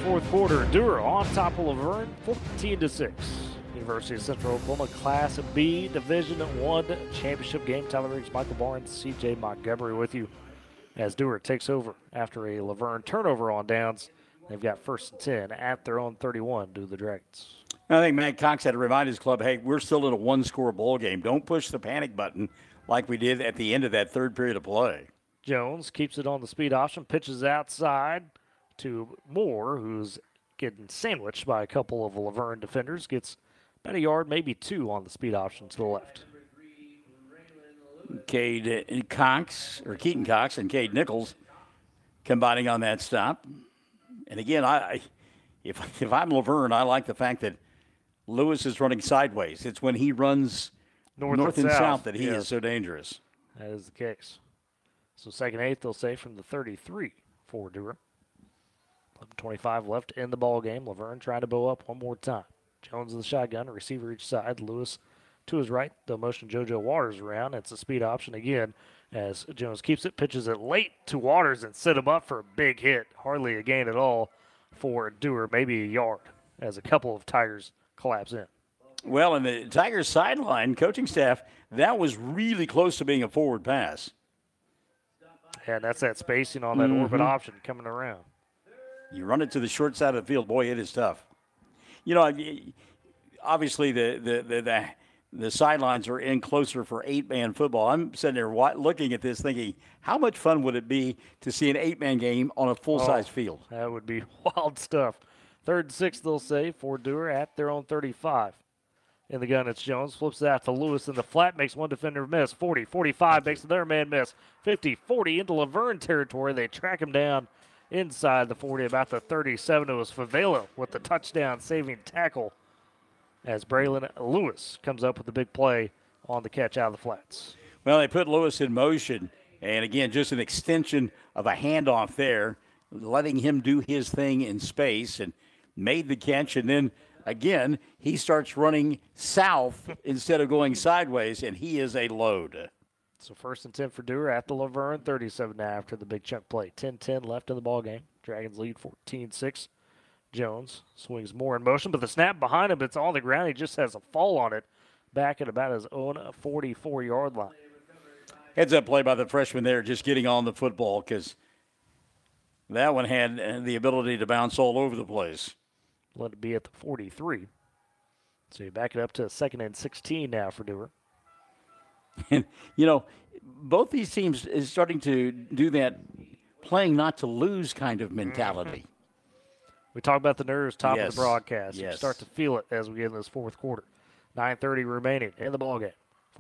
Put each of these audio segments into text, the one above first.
fourth quarter. Dewar on top of Laverne, 14-6. University of Central Oklahoma Class B Division I championship game. Tyler Riggs, Michael Barnes, C.J. Montgomery with you as Dewar takes over after a Laverne turnover on downs. They've got first and 10 at their own 31 to the Dragons. I think Matt Cox had to remind his club, hey, we're still in a one-score ball game. Don't push the panic button like we did at the end of that third period of play. Jones keeps it on the speed option, pitches outside to Moore, who's getting sandwiched by a couple of Laverne defenders. Gets about a yard, maybe two on the speed option to the left. Keaton Cox and Cade Nichols combining on that stop. And again, if I'm Laverne, I like the fact that Lewis is running sideways. It's when he runs north and south that he is so dangerous. That is the case. So second eighth, they'll say from the 33 for Dewar. 11:25 left in the ball game. Laverne trying to bow up one more time. Jones in the shotgun, a receiver each side. Lewis to his right. They'll motion JoJo Waters around. It's a speed option again as Jones keeps it, pitches it late to Waters and set him up for a big hit. Hardly a gain at all for Dewar, maybe a yard as a couple of Tigers collapse in. Well, in the Tigers sideline, coaching staff, that was really close to being a forward pass. And that's that spacing on that orbit option coming around. You run it to the short side of the field, boy, it is tough. You know, obviously the sidelines are in closer for 8-man football. I'm sitting there looking at this thinking, how much fun would it be to see an 8-man game on a full-size field? That would be wild stuff. Third and 6, they'll say, for Dewar at their own 35. In the gun, it's Jones. Flips it out to Lewis in the flat. Makes one defender miss. 40, 45. Makes another man miss. 50, 40 into Laverne territory. They track him down inside the 40. About the 37, it was Favela with the touchdown-saving tackle as Braylon Lewis comes up with the big play on the catch out of the flats. Well, they put Lewis in motion. And, again, just an extension of a handoff there, letting him do his thing in space and made the catch. And then, again, he starts running south instead of going sideways, and he is a load. So first and 10 for Dewar at the Laverne, 37 after the big chunk play. 10-10 left in the ball game. Dragons lead 14-6. Jones swings more in motion, but the snap behind him, it's on the ground. He just has a fall on it back at about his own 44-yard line. Heads up play by the freshman there, just getting on the football because that one had the ability to bounce all over the place. Let it be at the 43. So you back it up to second and 16 now for Dewar. And, you know, both these teams is starting to do that playing not to lose kind of mentality. We talked about the nerves top of the broadcast. Yes. You start to feel it as we get in this fourth quarter. 9:30 remaining in the ballgame.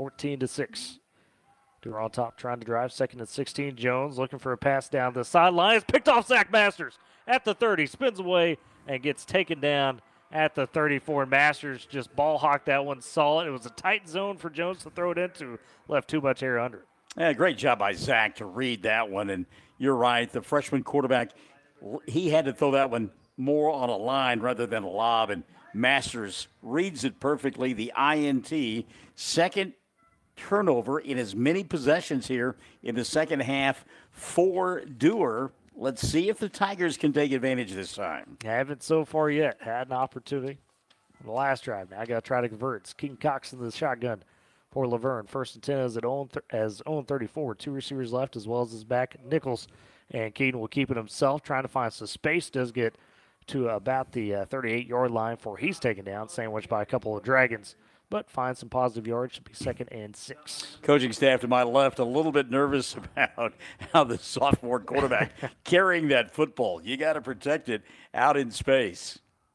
14-6. Dewar on top trying to drive. Second and 16. Jones looking for a pass down the sideline. It's picked off Zach Masters at the 30. Spins away and gets taken down at the 34. Masters just ball hawked that one solid. It was a tight zone for Jones to throw it into. Left too much air under it. Yeah, great job by Zach to read that one. And you're right, the freshman quarterback, he had to throw that one more on a line rather than a lob. And Masters reads it perfectly. The INT, second turnover in as many possessions here in the second half for Dewar. Let's see if the Tigers can take advantage this time. Haven't so far yet. Had an opportunity on the last drive. Now I got to try to convert. It's Keaton Cox in the shotgun for Laverne. First and 10 as own 34. Two receivers left as well as his back, Nichols. And Keaton will keep it himself, trying to find some space. Does get to about the 38-yard line before he's taken down, sandwiched by a couple of Dragons. But finds some positive yards. Should be second and 6. Coaching staff to my left a little bit nervous about how the sophomore quarterback carrying that football. You got to protect it out in space.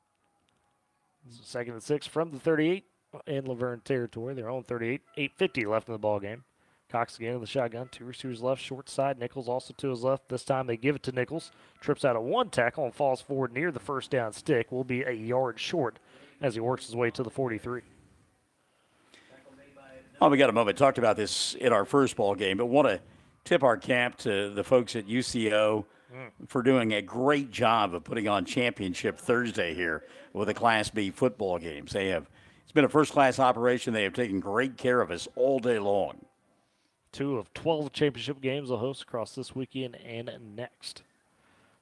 Second and 6 from the 38 in Laverne territory. Their own 38. 8:50 left in the ball game. Cox again in the shotgun. Two receivers left, short side. Nichols also to his left. This time they give it to Nichols. Trips out of one tackle and falls forward near the first down stick. Will be a yard short as he works his way to the 43. Oh, we got a moment. Talked about this in our first ball game, but want to tip our cap to the folks at UCO for doing a great job of putting on Championship Thursday here with the Class B football games. It's been a first-class operation. They have taken great care of us all day long. 2 of 12 championship games they'll host across this weekend and next.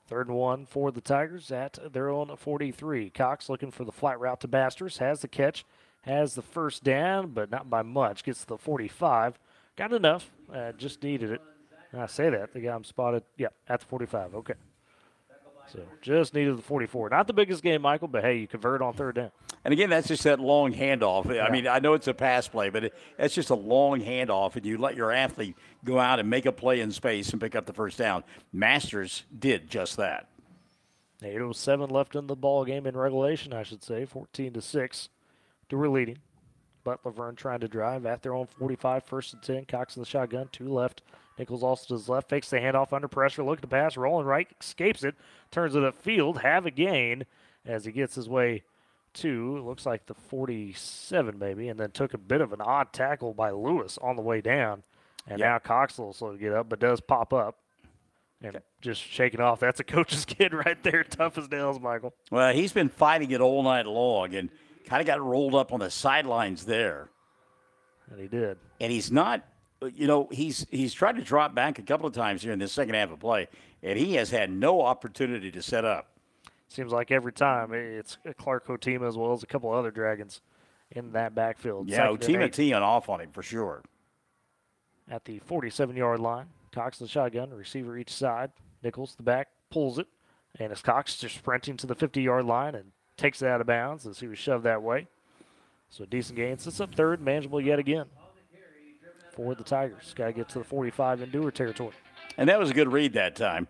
3rd and 1 for the Tigers at their own 43. Cox looking for the flat route to Masters. Has the catch. Has the first down, but not by much. Gets to the 45. Got enough. Just needed it. And I say that. The guy I'm spotted. Yeah, at the 45. Okay. So just needed the 44. Not the biggest game, Michael, but hey, you convert on 3rd down. And again, that's just that long handoff. I mean, I know it's a pass play, but it's just a long handoff, and you let your athlete go out and make a play in space and pick up the first down. Masters did just that. 8:07 left in the ball game in regulation, I should say. 14-6. Dewar leading. But Laverne trying to drive at their own 45, 1st and 10. Cox in the shotgun, 2 left. Nichols also to his left, fakes the handoff under pressure, looking to pass, rolling right, escapes it, turns it upfield, have a gain as he gets his way to, looks like the 47 maybe, and then took a bit of an odd tackle by Lewis on the way down. And now Cox will slow to get up, but does pop up. And just shaking off. That's a coach's kid right there, tough as nails, Michael. Well, he's been fighting it all night long and kind of got rolled up on the sidelines there. And he did. And he's not, he's tried to drop back a couple of times here in the second half of play, and he has had no opportunity to set up. Seems like every time it's Clark Otima as well as a couple other Dragons in that backfield. Yeah, Otima teeing off on him for sure. At the 47-yard line, Cox the shotgun, receiver each side. Nichols, the back, pulls it, and as Cox just sprinting to the 50-yard line and takes it out of bounds as he was shoved that way. So a decent gain. Sits up 3rd, manageable yet again for the Tigers. Got to get to the 45 in Dewar territory. And that was a good read that time.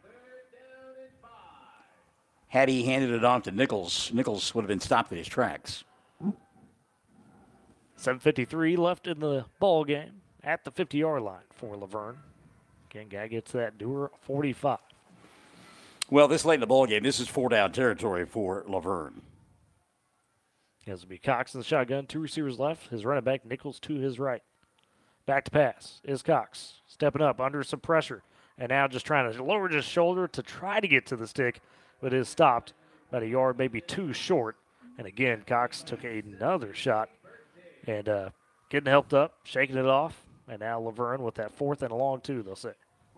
Had he handed it off to Nichols, Nichols would have been stopped in his tracks. 7:53 left in the ball game at the 50-yard line for Laverne. Again, got to get to that Dewar 45. Well, this late in the ball game, this is 4-down territory for Laverne. As will be Cox in the shotgun, 2 receivers left. His running back, Nichols, to his right. Back to pass is Cox. Stepping up under some pressure. And now just trying to lower his shoulder to try to get to the stick, but is stopped about a yard, maybe 2 short. And again, Cox took another shot and getting helped up, shaking it off. And now Laverne with that 4th and a long 2, they'll say.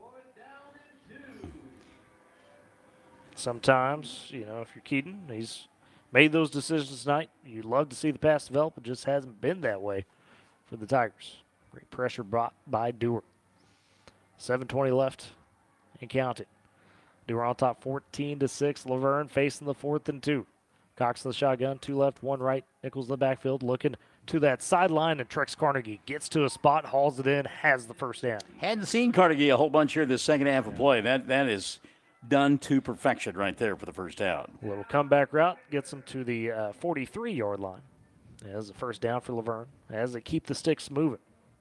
Sometimes, if you're Keaton, he's made those decisions tonight. You'd love to see the pass develop. It just hasn't been that way for the Tigers. Great pressure brought by Dewar. 7:20 left and counting. Dewar on top 14-6. Laverne facing the 4th and 2. Cox in the shotgun, 2 left, 1 right. Nichols in the backfield looking to that sideline, and Trex Carnegie gets to a spot, hauls it in, has the first down. Hadn't seen Carnegie a whole bunch here this second half of play. That is done to perfection right there for the first down. A little comeback route gets them to the 43-yard line. As the first down for Laverne, as they keep the sticks moving.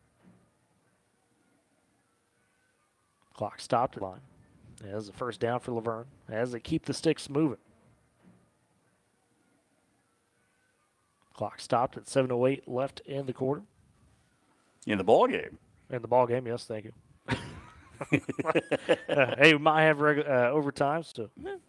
Clock stopped at line. As the first down for Laverne, as they keep the sticks moving. Clock stopped at 7:08 left in the quarter. In the ball game. In the ball game, yes, thank you. Hey, we might have overtime, so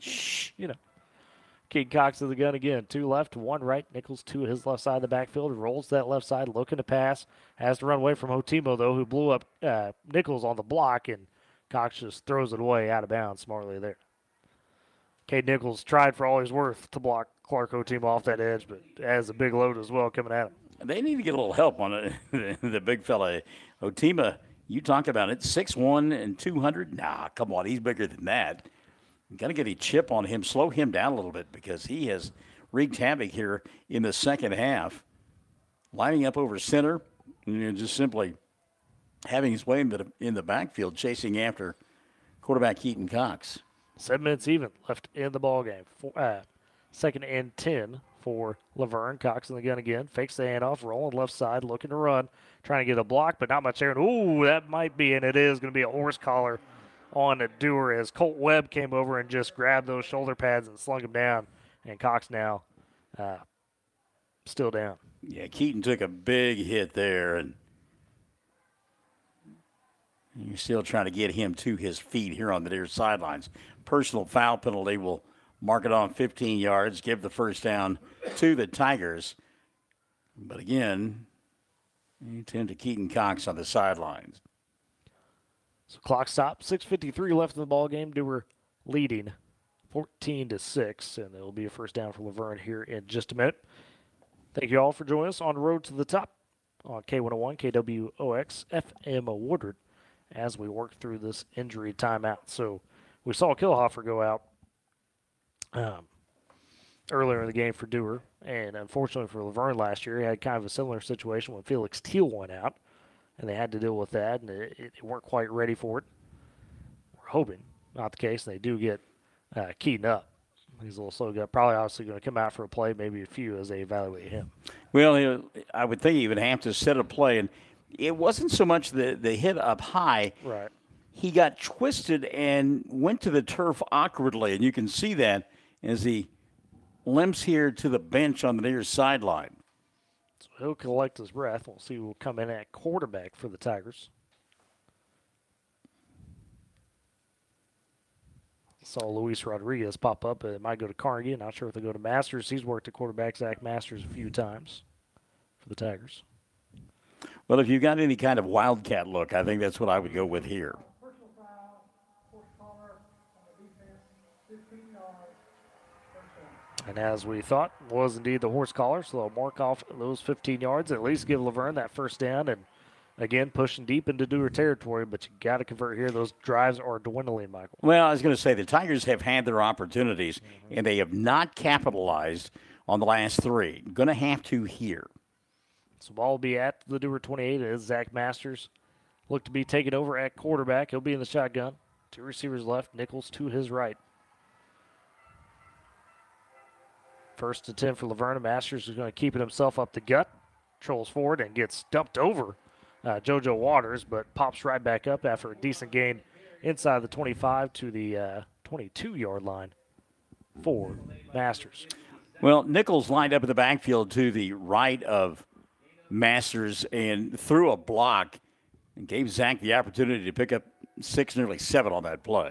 Keaton Cox to the gun again. 2 left, 1 right. Nichols to his left side of the backfield. Rolls to that left side, looking to pass. Has to run away from Otimo, though, who blew up Nichols on the block, and Cox just throws it away out of bounds smartly there. Cade Nichols tried for all he's worth to block Clark Otimo off that edge, but has a big load as well coming at him. They need to get a little help on it. The big fella. Otimo, you talk about it, 6'1" and 200. Nah, come on, he's bigger than that. You got to get a chip on him, slow him down a little bit because he has wreaked havoc here in the second half. Lining up over center and just simply having his way in the backfield, chasing after quarterback Keaton Cox. 7 minutes even left in the ball game. 2nd and 10 for Laverne. Cox in the gun again. Fakes the handoff, rolling left side, looking to run. Trying to get a block, but not much there. Ooh, that might be, and it is going to be a horse collar on Dewar as Colt Webb came over and just grabbed those shoulder pads and slung him down. And Cox now still down. Yeah, Keaton took a big hit there, and you're still trying to get him to his feet here on the near sidelines. Personal foul penalty will mark it on 15 yards, give the first down to the Tigers. But again, you tend to Keaton Cox on the sidelines. So clock stop, 6:53 left in the ball game. Dewar leading 14-6, and it'll be a first down for Laverne here in just a minute. Thank you all for joining us on the road to the top on K101, KWOX, FM Woodward as we work through this injury timeout. So we saw Killhofer go out earlier in the game for Dewar, and unfortunately for Laverne last year, he had kind of a similar situation when Felix Teal went out, and they had to deal with that, and they weren't quite ready for it. We're hoping not the case. They do get Keaton up. He's a little slow guy. Probably obviously going to come out for a play, maybe a few as they evaluate him. Well, I would think he would have to set a play, and it wasn't so much the hit up high. Right. He got twisted and went to the turf awkwardly, and you can see that as he limps here to the bench on the near sideline. So he'll collect his breath. We'll see who will come in at quarterback for the Tigers. Saw Luis Rodriguez pop up. It might go to Carnegie. Not sure if they go to Masters. He's worked at quarterback, Zach Masters, a few times for the Tigers. Well, if you've got any kind of wildcat look, I think that's what I would go with here. And as we thought, was indeed the horse collar, so they'll mark off those 15 yards, at least give Laverne that first down, and again, pushing deep into Dewar territory, but you got to convert here. Those drives are dwindling, Michael. Well, I was going to say the Tigers have had their opportunities, and they have not capitalized on the last three. Going to have to here. So ball will be at the Dewar 28 as Zach Masters look to be taken over at quarterback. He'll be in the shotgun. Two receivers left, Nichols to his right. First and 10 for Laverne. Masters is going to keep it himself up the gut. Trolls forward and gets dumped over JoJo Waters, but pops right back up after a decent gain inside the 25 to the 22-yard line for Masters. Well, Nichols lined up in the backfield to the right of Masters and threw a block and gave Zach the opportunity to pick up 6, nearly 7 on that play.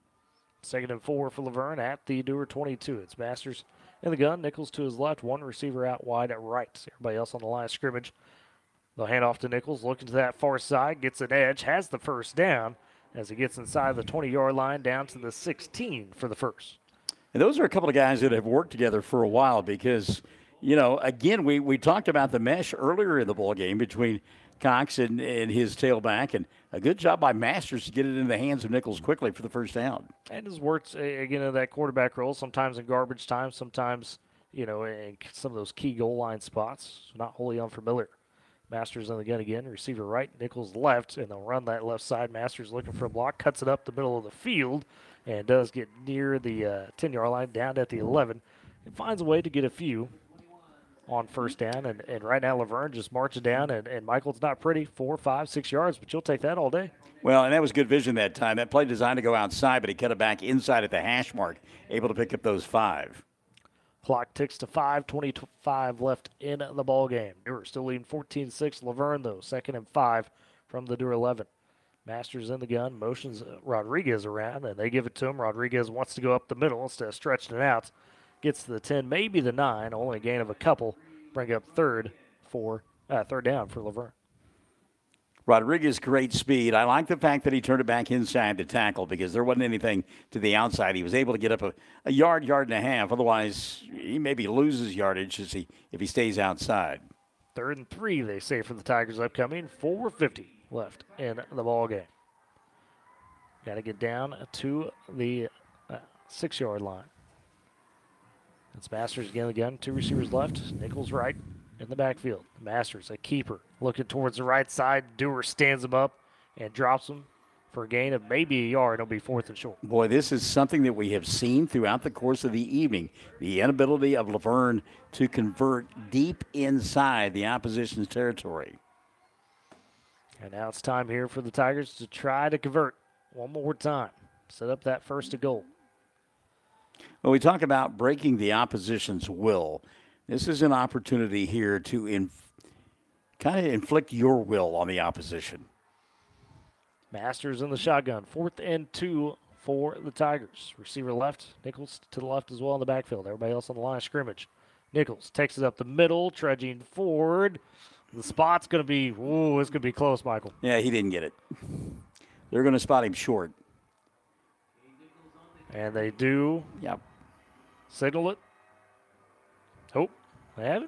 2nd and 4 for Laverne at the Dewar 22. It's Masters in the gun. Nichols to his left, one receiver out wide at right. Everybody else on the line of scrimmage. They'll hand off to Nichols, looking to that far side, gets an edge, has the first down as he gets inside the 20-yard line down to the 16 for the first. And those are a couple of guys that have worked together for a while because, you know, again, we talked about the mesh earlier in the ball game between Cox and his tailback, and a good job by Masters to get it in the hands of Nichols quickly for the first down. And has worked, again, in that quarterback role, sometimes in garbage time, sometimes, you know, in some of those key goal line spots. So not wholly unfamiliar. Masters in the gun again, receiver right, Nichols left, and they'll run that left side. Masters looking for a block, cuts it up the middle of the field, and does get near the 10-yard line, down at the 11, and finds a way to get a few on first down. And right now, Laverne just marches down, and Michael's not pretty, 4, 5, 6 yards, but you'll take that all day. Well, and that was good vision that time. That play designed to go outside, but he cut it back inside at the hash mark, able to pick up those 5. Clock ticks to 5:25 left in the ball game. Dewar still leading 14-6. Laverne, though, 2nd and 5 from the Dewar 11. Masters in the gun, motions Rodriguez around, and they give it to him. Rodriguez wants to go up the middle instead of stretching it out. Gets to the 10, maybe the 9, only a gain of a couple. Bring up third down for Laverne. Rodriguez, great speed. I like the fact that he turned it back inside the tackle because there wasn't anything to the outside. He was able to get up a yard and a half. Otherwise, he maybe loses yardage if he stays outside. 3rd and 3, they say, for the Tigers upcoming. 4:50 left in the ball game. Got to get down to the 6-yard line. It's Masters again, the gun. 2 receivers left. Nichols right in the backfield. Masters, a keeper, looking towards the right side. Dewar stands him up and drops him for a gain of maybe a yard. It'll be 4th and short. Boy, this is something that we have seen throughout the course of the evening. The inability of Laverne to convert deep inside the opposition's territory. And now it's time here for the Tigers to try to convert one more time. Set up that first to goal. When we talk about breaking the opposition's will, this is an opportunity here to kind of inflict your will on the opposition. Masters in the shotgun. 4th and 2 for the Tigers. Receiver left. Nichols to the left as well in the backfield. Everybody else on the line of scrimmage. Nichols takes it up the middle, trudging forward. The spot's going to be, it's going to be close, Michael. Yeah, he didn't get it. They're going to spot him short. And they do Yep. signal it. Oh, they have it?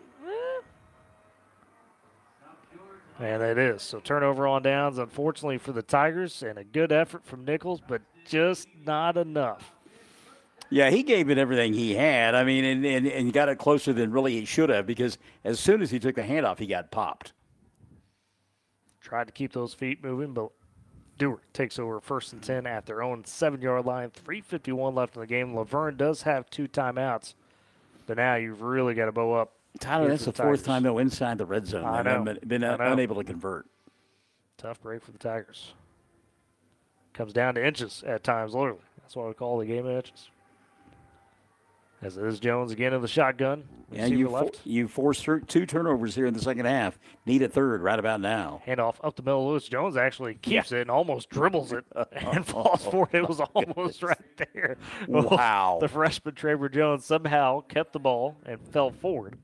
And it is. So turnover on downs, unfortunately for the Tigers, and a good effort from Nichols, but just not enough. Yeah, he gave it everything he had. I mean, and got it closer than really he should have, because as soon as he took the handoff, he got popped. Tried to keep those feet moving, but Dewar takes over 1st and 10 at their own 7-yard line. 3:51 left in the game. Laverne does have 2 timeouts, but now you've really got to bow up. Tyler, that's the Tigers. 4th time, though, inside the red zone. I know. Been unable to convert. Tough break for the Tigers. Comes down to inches at times, literally. That's what we call the game of inches. As it is Jones again in the shotgun. Yeah, Receiver you forced 2 turnovers here in the second half. Need a third right about now. Handoff up the middle. Lewis Jones actually keeps it and almost dribbles it and falls for it. It was almost right there. Wow. The freshman Traver Jones somehow kept the ball and fell forward.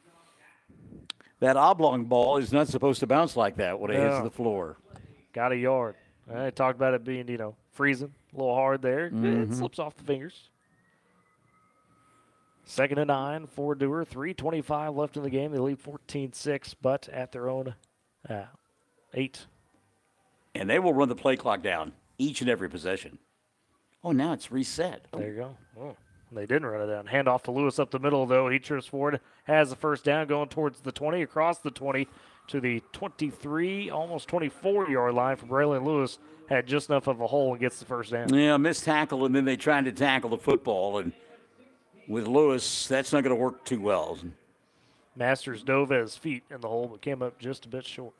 That oblong ball is not supposed to bounce like that when it hits No. the floor. Got a yard. I talked about it being, freezing, a little hard there. It slips off the fingers. 2nd and 9 for Dewar. 3:25 left in the game. They lead 14-6, but at their own 8. And they will run the play clock down each and every possession. Oh, now it's reset. There you go. Oh, they didn't run it down. Handoff to Lewis up the middle, though. He trips forward, has the first down, going towards the 20, across the 20 to the 23, almost 24-yard line for Braylon Lewis. Had just enough of a hole and gets the first down. Yeah, missed tackle, and then they tried to tackle the football. And with Lewis, that's not going to work too well. Masters dove at his feet in the hole, but came up just a bit short.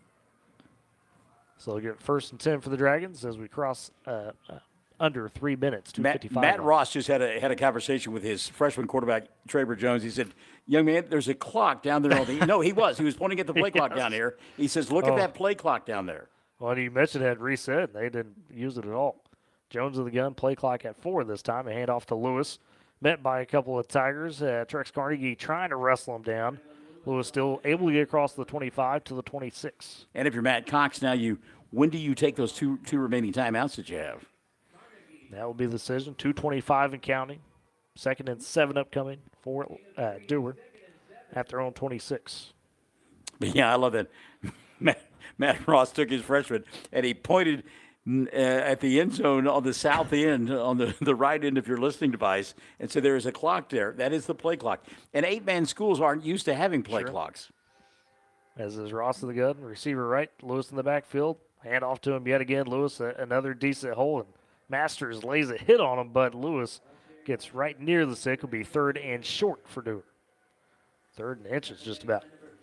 So they'll get 1st and 10 for the Dragons as we cross under 3 minutes, 2:55. Matt Ross just had a conversation with his freshman quarterback, Traver Jones. He said, young man, there's a clock down there. No, he was pointing at the play clock down here. He says, look at that play clock down there. Well, you mentioned it had reset. They didn't use it at all. Jones of the gun, play clock at 4 this time. A handoff to Lewis. Met by a couple of Tigers. Trex Carnegie trying to wrestle him down. Lewis still able to get across the 25 to the 26. And if you're Matt Cox now, when do you take those two remaining timeouts that you have? That will be the decision. 2:25 and counting. 2nd and 7 upcoming for Dewar at their own 26. But yeah, I love that. Matt Ross took his freshman and he pointed at the end zone on the south end, on the right end of your listening device, and said there is a clock there. That is the play clock. And 8-man schools aren't used to having play clocks. As is Ross of the gun, receiver right, Lewis in the backfield. Hand off to him yet again. Lewis, another decent hole, and Masters lays a hit on him, but Lewis gets right near the stick. Will be 3rd and short for Dewar. 3rd and inches just about.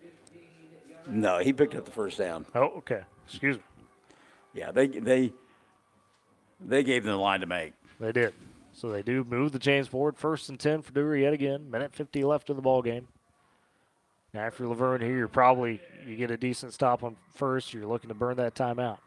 No, he picked up the first down. Oh, okay. Excuse me. Yeah, they gave them the line to make. They did. So they do move the chains forward. 1st and 10 for Dewar yet again. Minute 50 left in the ball game. Now after Laverne here, you get a decent stop on first. You're looking to burn that timeout.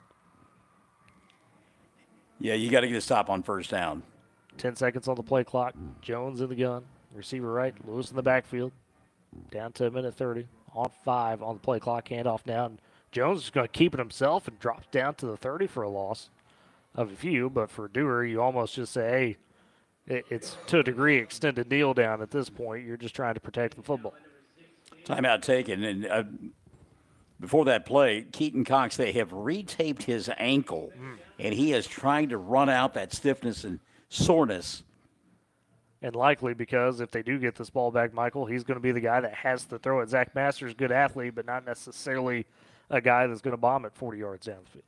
Yeah, you got to get a stop on first down. 10 seconds on the play clock. Jones in the gun. Receiver right. Lewis in the backfield. Down to a minute 30. On 5 on the play clock. Handoff now. And Jones is going to keep it himself and drops down to the 30 for a loss of a few. But for Dewar, you almost just say, hey, it's to a degree extended kneel down at this point. You're just trying to protect the football. Timeout taken. And before that play, Keaton Cox, they have retaped his ankle. And he is trying to run out that stiffness and soreness. And likely because if they do get this ball back, Michael, he's going to be the guy that has to throw it. Zach Masters, good athlete, but not necessarily a guy that's going to bomb it 40 yards down the field.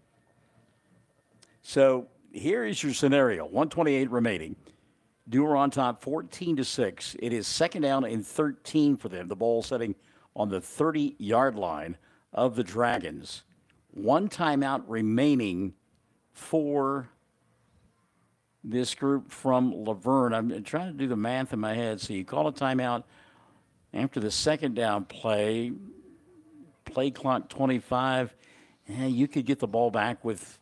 So here is your scenario. 128 remaining. Dewar on top 14-6. It is 2nd down and 13 for them. The ball setting on the 30-yard line of the Dragons. 1 timeout remaining for this group from Laverne. I'm trying to do the math in my head. So you call a timeout after the 2nd down play clock 25. You could get the ball back with,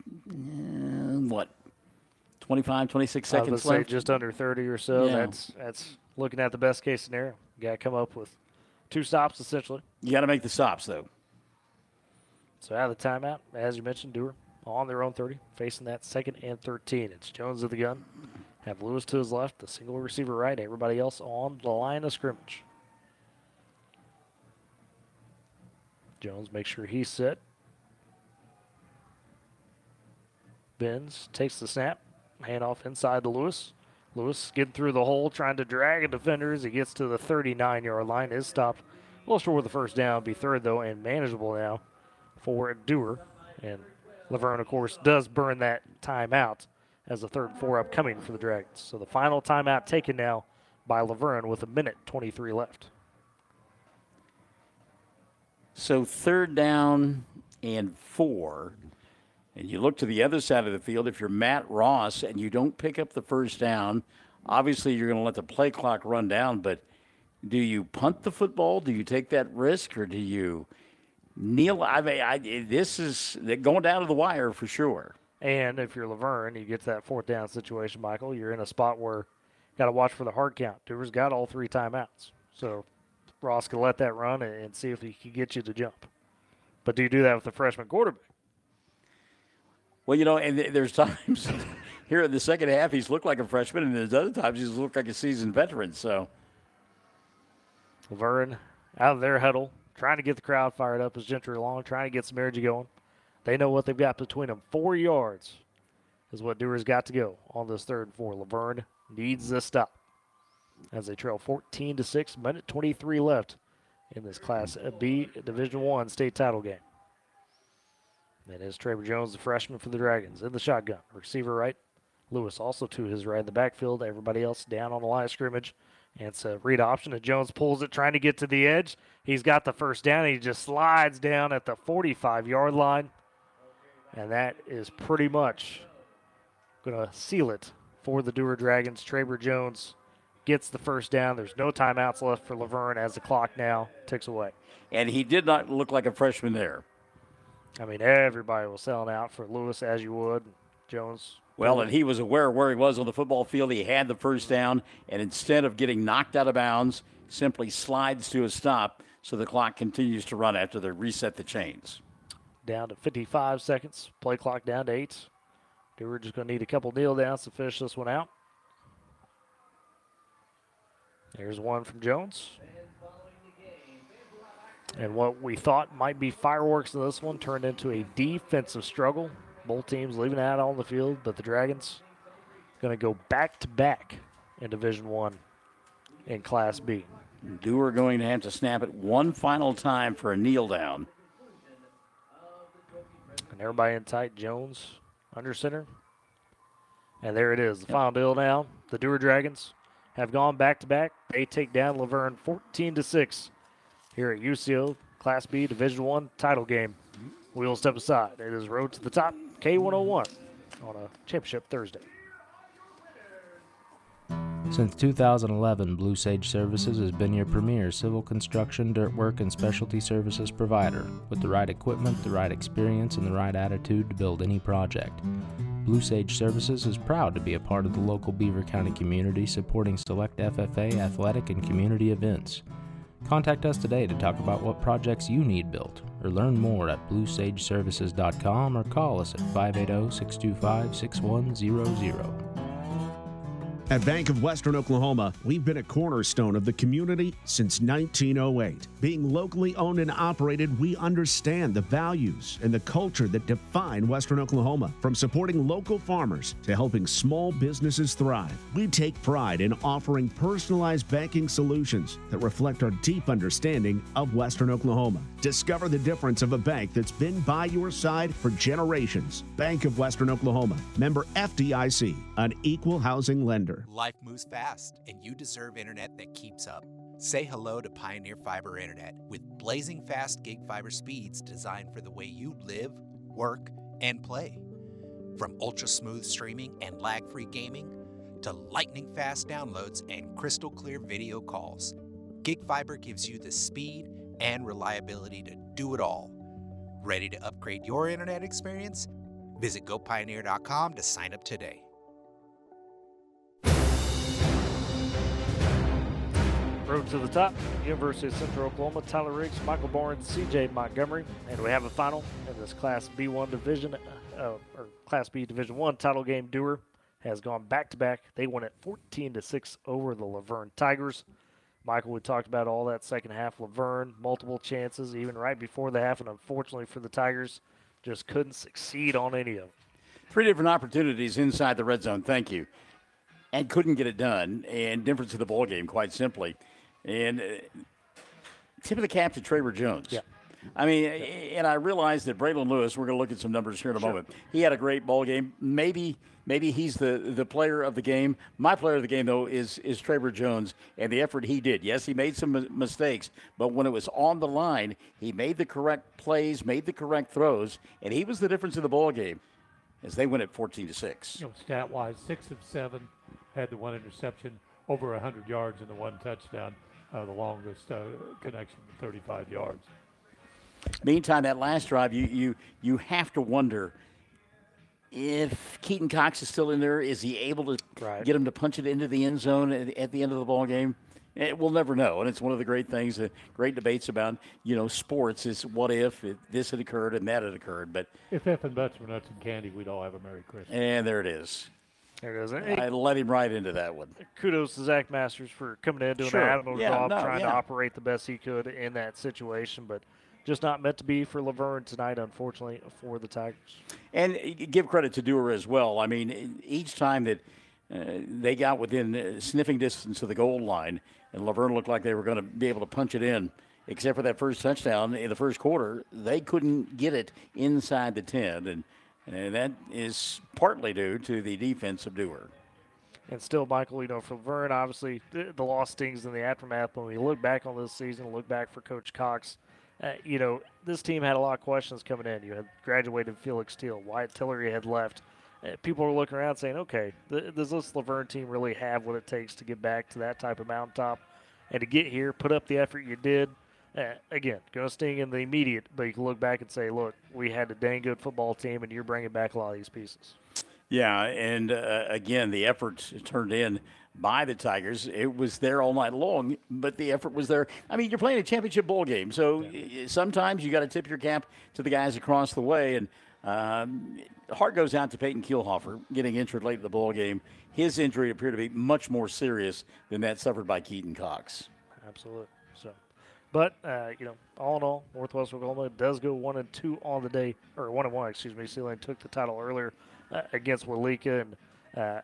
25, 26 seconds I would left? say just under 30 or so. Yeah. That's looking at the best case scenario. You got to come up with 2 stops, essentially. You got to make the stops, though. So out of the timeout, as you mentioned, Dewar on their own 30, facing that 2nd and 13. It's Jones of the gun. Have Lewis to his left, the single receiver right, everybody else on the line of scrimmage. Jones makes sure he's set. Bends, takes the snap, handoff inside to Lewis. Lewis getting through the hole, trying to drag a defender as he gets to the 39-yard line. Is stopped. A little short with the first down. Be third, though, and manageable now for Dewar. And Laverne, of course, does burn that timeout as the 3rd and 4 upcoming for the Dragons. So the final timeout taken now by Laverne with 1:23 left. So 3rd down and 4. And you look to the other side of the field. If you're Matt Ross and you don't pick up the first down, obviously you're going to let the play clock run down. But do you punt the football? Do you take that risk, or do you kneel? This is going down to the wire for sure. And if you're Laverne, you get to that 4th down situation, Michael, you're in a spot where you got to watch for the hard count. Dewar's got all 3 timeouts. So Ross can let that run and see if he can get you to jump. But do you do that with the freshman quarterback? Well, and there's times here in the second half he's looked like a freshman, and there's other times he's looked like a seasoned veteran. So Laverne out of their huddle, trying to get the crowd fired up as Gentry along, trying to get some energy going. They know what they've got between them. 4 yards is what Dewar's got to go on this 3rd and 4. Laverne needs this stop as they trail 14-6, 1:23 left in this Class B Division I state title game. That is Traber Jones, the freshman for the Dragons, in the shotgun. Receiver right. Lewis also to his right in the backfield. Everybody else down on the line of scrimmage. And it's a read option, and Jones pulls it, trying to get to the edge. He's got the first down. He just slides down at the 45-yard line. And that is pretty much going to seal it for the Dewar Dragons. Traber Jones gets the first down. There's no timeouts left for Laverne as the clock now ticks away. And he did not look like a freshman there. I mean, everybody was selling out for Lewis, as you would. Jones. Well, and he was aware of where he was on the football field. He had the first down, and instead of getting knocked out of bounds, simply slides to a stop so the clock continues to run after they reset the chains. Down to 55 seconds. Play clock down to 8. We're just going to need a couple kneel downs to finish this one out. There's one from Jones. And what we thought might be fireworks in this one turned into a defensive struggle. Both teams leaving it out on the field, but the Dragons going to go back-to-back in Division I in Class B. Dewar going to have to snap it one final time for a kneel down. And everybody in tight. Jones under center. And there it is, the final deal now. The Dewar Dragons have gone back-to-back. They take down Laverne 14-6 here at UCO Class B Division I title game. We'll step aside. It is Road to the Top, K101 on a championship Thursday. Since 2011, Blue Sage Services has been your premier civil construction, dirt work, and specialty services provider, with the right equipment, the right experience, and the right attitude to build any project. Blue Sage Services is proud to be a part of the local Beaver County community, supporting select FFA, athletic, and community events. Contact us today to talk about what projects you need built, or learn more at bluesageservices.com or call us at 580-625-6100. At Bank of Western Oklahoma, we've been a cornerstone of the community since 1908. Being locally owned and operated, we understand the values and the culture that define Western Oklahoma. From supporting local farmers to helping small businesses thrive, we take pride in offering personalized banking solutions that reflect our deep understanding of Western Oklahoma. Discover the difference of a bank that's been by your side for generations. Bank of Western Oklahoma, member FDIC, an equal housing lender. Life moves fast, and you deserve internet that keeps up. Say hello to Pioneer Fiber Internet with blazing fast gig fiber speeds designed for the way you live, work, and play. From ultra-smooth streaming and lag-free gaming to lightning-fast downloads and crystal-clear video calls, Gig Fiber gives you the speed and reliability to do it all. Ready to upgrade your internet experience? Visit GoPioneer.com to sign up today. Road to the Top, University of Central Oklahoma, Tyler Riggs, Michael Barnes, C.J. Montgomery, and we have a final in this Class B1 Division, or Class B Division I title game. Dewar has gone back-to-back. They won it 14-6 over the Laverne Tigers. Michael, we talked about all that second half. Laverne, multiple chances, even right before the half, and unfortunately for the Tigers, just couldn't succeed on any of them. 3 different opportunities inside the red zone, thank you, and couldn't get it done, and difference of the ball game, quite simply. And tip of the cap to Traver Jones. Yeah. I mean, and I realize that Braylon Lewis, we're going to look at some numbers here in a moment. He had a great ball game. Maybe he's the player of the game. My player of the game, though, is Traver Jones and the effort he did. Yes, he made some mistakes, but when it was on the line, he made the correct plays, made the correct throws, and he was the difference in the ball game as they win it 14-6. Stat-wise, 6 of 7 had the 1 interception, over 100 yards and the 1 touchdown, the longest connection, 35 yards. Meantime, that last drive, you have to wonder if Keaton Cox is still in there. Is he able to get him to punch it into the end zone at the end of the ball game? We'll never know, and it's one of the great things, great debates about sports is what if this had occurred and that had occurred. But if and buts were nuts and candy, we'd all have a Merry Christmas. And there it is. There it is. I let him right into that one. Kudos to Zach Masters for coming in, doing an admirable job, trying to operate the best he could in that situation, but just not meant to be for Laverne tonight, unfortunately, for the Tigers. And give credit to Dewar as well. I mean, each time that they got within sniffing distance of the goal line, and Laverne looked like they were going to be able to punch it in, except for that first touchdown in the first quarter, they couldn't get it inside the 10, and that is partly due to the defense of Dewar. And still, Michael, for Laverne, obviously, the loss stings in the aftermath. When we look back on this season, look back for Coach Cox, this team had a lot of questions coming in. You had graduated Felix Steele. Wyatt Tillery had left. People were looking around saying, okay, does this Laverne team really have what it takes to get back to that type of mountaintop? And to get here, put up the effort you did, again, going to sting in the immediate, but you can look back and say, look, we had a dang good football team, and you're bringing back a lot of these pieces. Yeah, and again, the effort turned in by the Tigers. It was there all night long, but the effort was there. I mean, you're playing a championship bowl game, so sometimes you got to tip your cap to the guys across the way. And heart goes out to Peyton Kielhofer getting injured late in the ball game. His injury appeared to be much more serious than that suffered by Keaton Cox. Absolutely. So, but all in all, Northwest Oklahoma does go 1-2 on the day, or 1-1. Excuse me. Sealand took the title earlier against Walika, and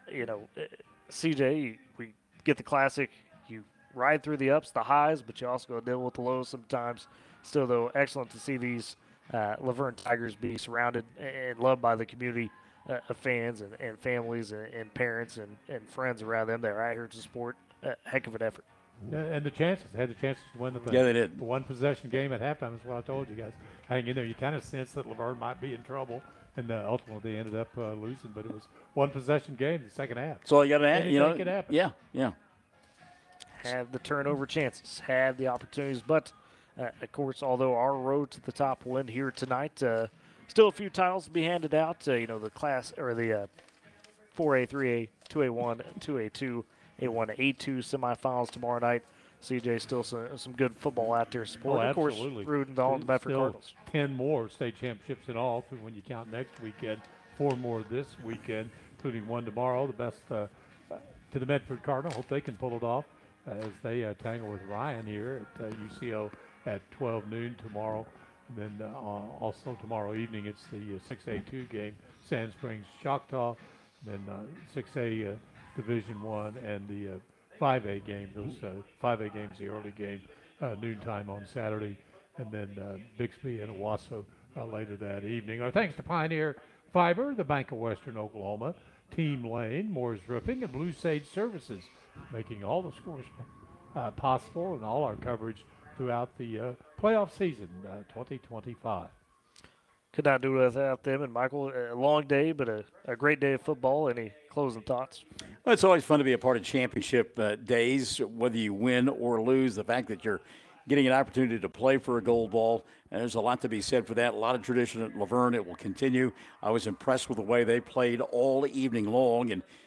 CJ, we get the classic. You ride through the ups, the highs, but you also go deal with the lows sometimes. Still, though, excellent to see these Laverne Tigers be surrounded and loved by the community of fans and families and parents and friends around them. They're out here to support. Heck of an effort. Yeah, and the chances to win the thing. Yeah, they did. One possession game at halftime is what I told you guys. Hang in there. You kind of sense that Laverne might be in trouble. And ultimately, they ended up losing, but it was one possession game in the second half. So you got to, Anything could happen. Yeah. Have the turnover chances, have the opportunities, but of course, although our road to the top will end here tonight, still a few titles to be handed out. The class or the 4A, 3A, 2A1, 2A2, A1, A2 semifinals tomorrow night. CJ, still some good football out there supporting. Of course, rooting on the Bedford Cardinals. 10 more state championships in all when you count next weekend. 4 more this weekend, including 1 tomorrow. The best to the Medford Cardinal. Hope they can pull it off as they tangle with Ryan here at UCO at 12 noon tomorrow. And then also tomorrow evening, it's the 6A2 game, Sand Springs Choctaw. Then 6A Division I and the 5A game. Those 5A games, the early game, noontime on Saturday, and then Bixby and Owasso later that evening. Our thanks to Pioneer Fiber, the Bank of Western Oklahoma, Team Lane, Moore's Roofing, and Blue Sage Services, making all the scores possible and all our coverage throughout the playoff season 2025. Could not do it without them. And Michael, a long day, but a great day of football. Any closing thoughts? Well, it's always fun to be a part of championship days, whether you win or lose. The fact that you're getting an opportunity to play for a gold ball, and there's a lot to be said for that. A lot of tradition at Laverne. It will continue. I was impressed with the way they played all evening long, and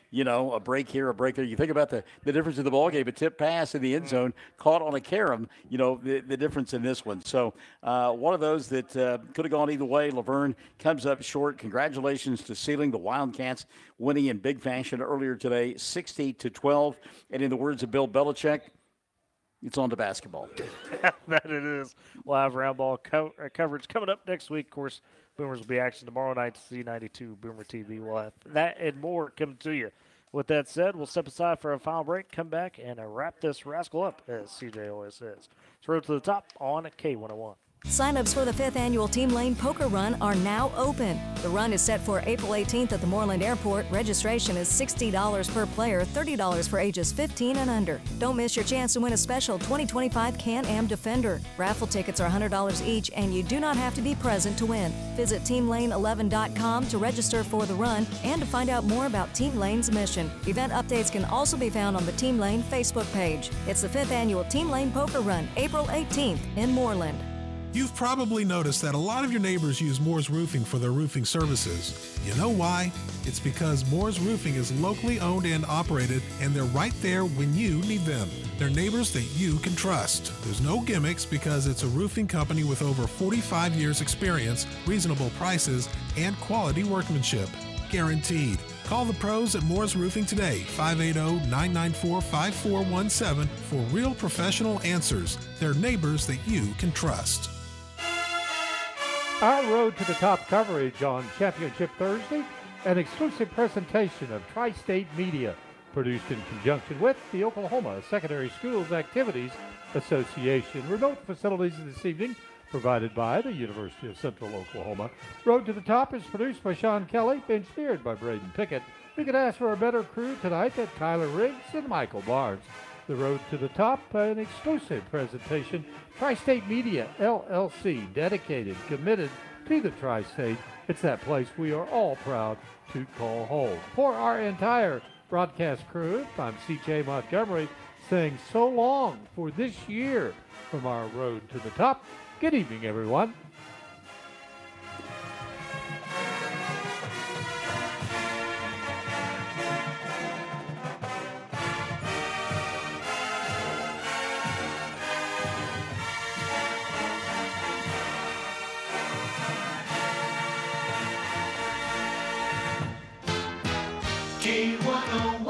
a break here, a break there. You think about the difference in the ball game, a tip pass in the end zone, caught on a carom, the difference in this one. So one of those that could have gone either way. Laverne comes up short. Congratulations to Sealing, the Wildcats winning in big fashion earlier today, 60-12. And in the words of Bill Belichick, it's on to basketball. That it is. We'll have round ball coverage coming up next week. Of course, Boomers will be action tomorrow night to C92 Boomer TV. We'll have that and more coming to you. With that said, we'll step aside for a final break, come back, and wrap this rascal up, as CJ always says. It's Road to the Top on K101. Sign-ups for the 5th Annual Team Lane Poker Run are now open. The run is set for April 18th at the Moreland Airport. Registration is $60 per player, $30 for ages 15 and under. Don't miss your chance to win a special 2025 Can-Am Defender. Raffle tickets are $100 each, and you do not have to be present to win. Visit teamlane11.com to register for the run and to find out more about Team Lane's mission. Event updates can also be found on the Team Lane Facebook page. It's the 5th Annual Team Lane Poker Run, April 18th in Moreland. You've probably noticed that a lot of your neighbors use Moore's Roofing for their roofing services. You know why? It's because Moore's Roofing is locally owned and operated, and they're right there when you need them. They're neighbors that you can trust. There's no gimmicks because it's a roofing company with over 45 years experience, reasonable prices, and quality workmanship. Guaranteed. Call the pros at Moore's Roofing today, 580-994-5417 for real professional answers. They're neighbors that you can trust. Our Road to the Top coverage on Championship Thursday, an exclusive presentation of Tri-State Media, produced in conjunction with the Oklahoma Secondary Schools Activities Association. Remote facilities this evening provided by the University of Central Oklahoma. Road to the Top is produced by Sean Kelly, engineered by Braden Pickett. We could ask for a better crew tonight than Tyler Riggs and Michael Barnes. The Road to the Top, an exclusive presentation. Tri-State Media, LLC, dedicated, committed to the Tri-State. It's that place we are all proud to call home. For our entire broadcast crew, I'm C.J. Montgomery, saying so long for this year from our Road to the Top. Good evening, everyone. K101.